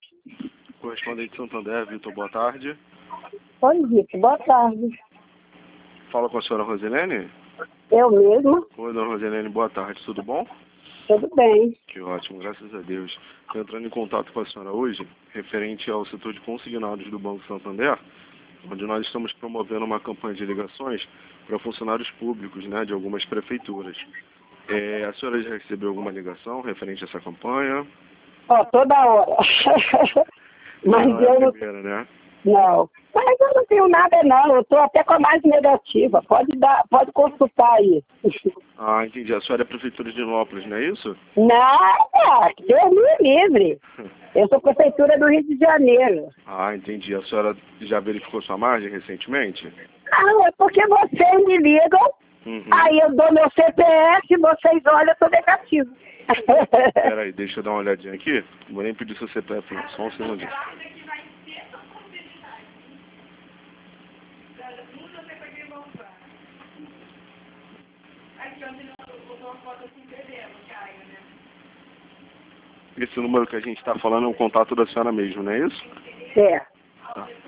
Correspondente Santander, Vitor, boa tarde. Oi, Vitor, boa tarde. Fala com a senhora Rosilene? Eu mesma? Oi, dona Rosilene, boa tarde, tudo bom? Tudo bem. Que ótimo, graças a Deus. Estou entrando em contato com a senhora hoje, referente ao setor de consignados do Banco Santander, onde nós estamos promovendo uma campanha de ligações para funcionários públicos, né, de algumas prefeituras. A senhora já recebeu alguma ligação referente a essa campanha? Ó, toda hora. Mas Não é eu a não... primeira, né? Não. Mas eu não tenho nada não, eu estou até com a mais negativa. Pode consultar aí. Ah, entendi. A senhora é prefeitura de Nilópolis, não é isso? Nada, Deus me livre. Eu sou prefeitura do Rio de Janeiro. Ah, entendi. A senhora já verificou sua margem recentemente? Não, é porque vocês me ligam, aí eu dou meu CPF e vocês olham, eu tô negativo. Peraí, deixa eu dar uma olhadinha aqui. Não vou nem pedir seu CPF, não. Só um segundinho. Esse número que a gente está falando é o contato da senhora mesmo, não é isso? É. Tá.